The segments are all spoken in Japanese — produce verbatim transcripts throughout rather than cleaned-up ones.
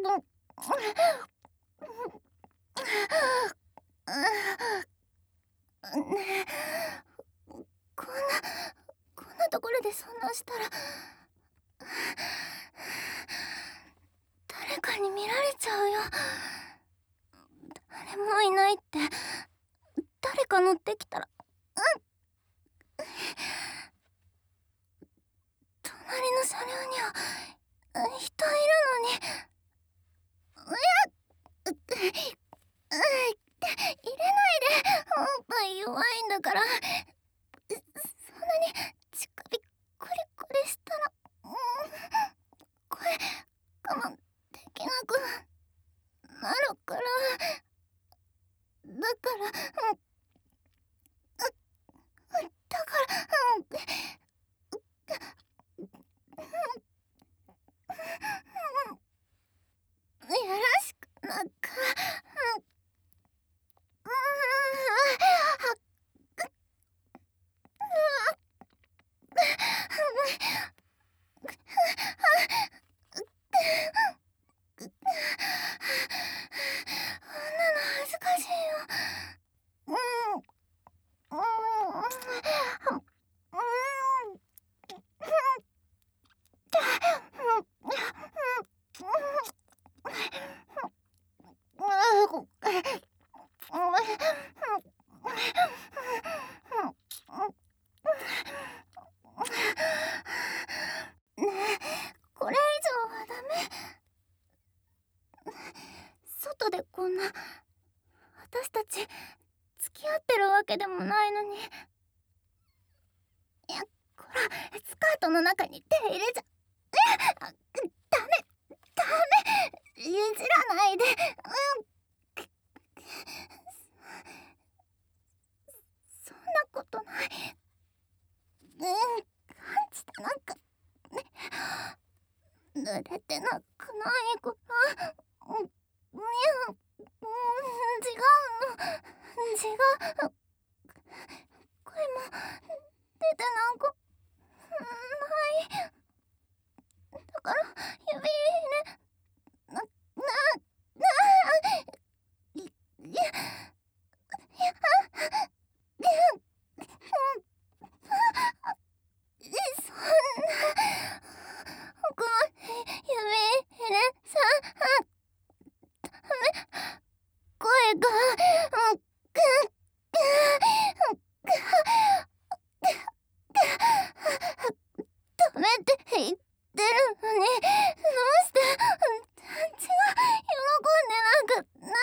ねえ、こんなこんなところでそんなしたら誰かに見られちゃうよ。誰もいないって誰か乗ってきたら、うん、隣の車両には人いるのに、うやっ、う入れないで、おっぱい弱いんだから。そんなに乳首コリコリしたら、うん、声我慢できなくなるから。だから、うん、だから、うん、よろしくなっか。うん、恥ずかしいよ。うん、うん、ねえ、これ以上はダメ。外でこんな、私たち付き合ってるわけでもないのに。いや、こら、スカートの中に手入れちゃ、ダメダメ、いじらないで。うん、そんなことない。うん、感じてなんか濡れてなくないかな。うん、いや、うん、違うの、違う。声も出てなんかない。だから指ね、な、な、な、い、いや、いや、いや、そんな、僕も指入れさ、ダメ、声が、うん、く、く、ダメって言ってるのに、どうして血が喜んでなんかない。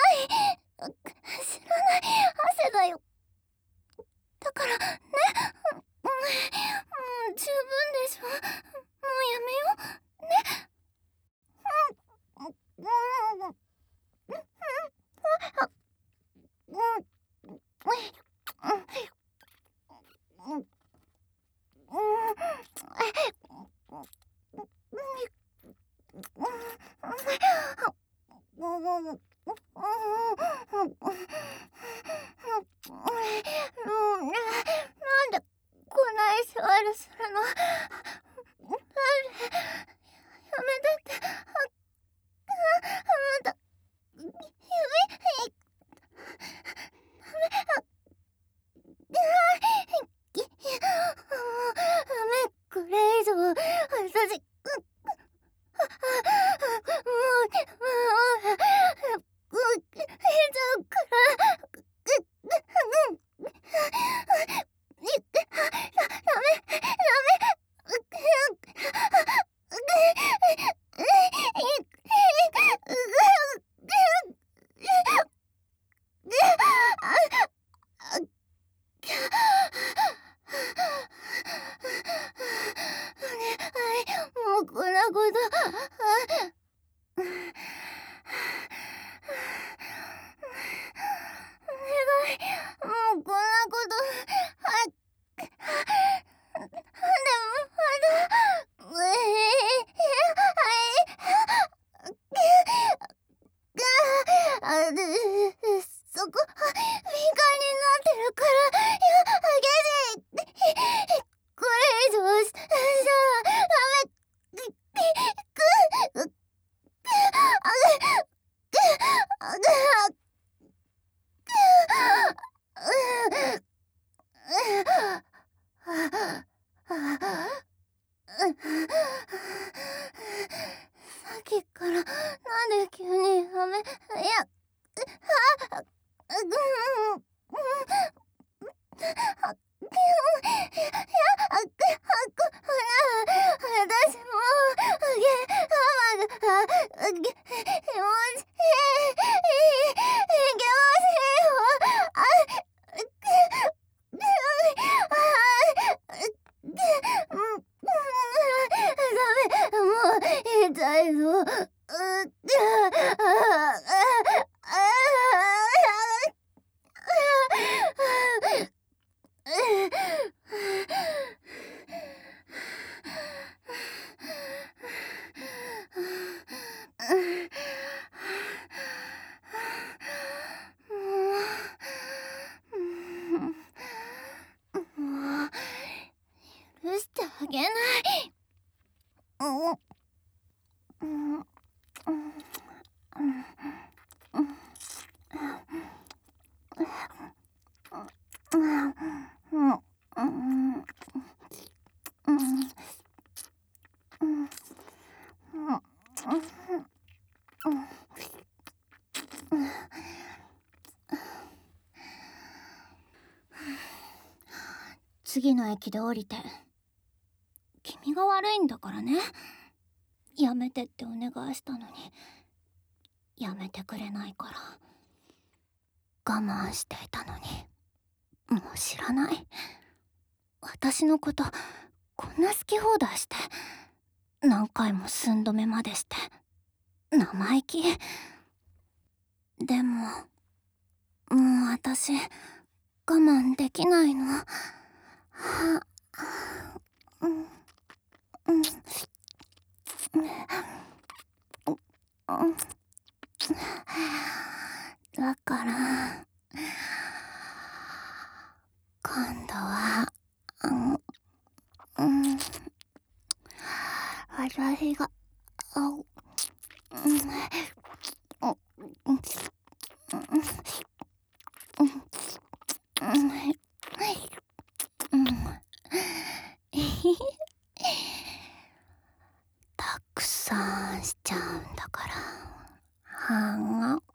知らない、汗だよ。だからね、うん、もう十分でしょ。もうやめようね。うん、うん、うん、うん、うん、なんでこんな意地悪するの。なんで、やめてって。あ、あなた、指、ダメ、これ以上私、もう、もう、 なんで急にやめ、いや、あ、う、うん、あ、いや、あ、く、あ、く、私もう、げ、ママが、あ、げ、気持ちいい、いけませんよ。あ、く、く、あ、く、うん、ダメ、もう痛いぞ。う、あ、あ、もう許してあげない。うんうんうん次の駅で降りて、君が悪いんだからね。やめてってお願いしたのにやめてくれないから、我慢していたのに。もう知らない。私のことこんな好き放題して、何回も寸止めまでして、生意気。でももう私我慢できないの。はうんうんうんだから今度はうんうん私があうんうんたくさんしちゃうんだから。はんが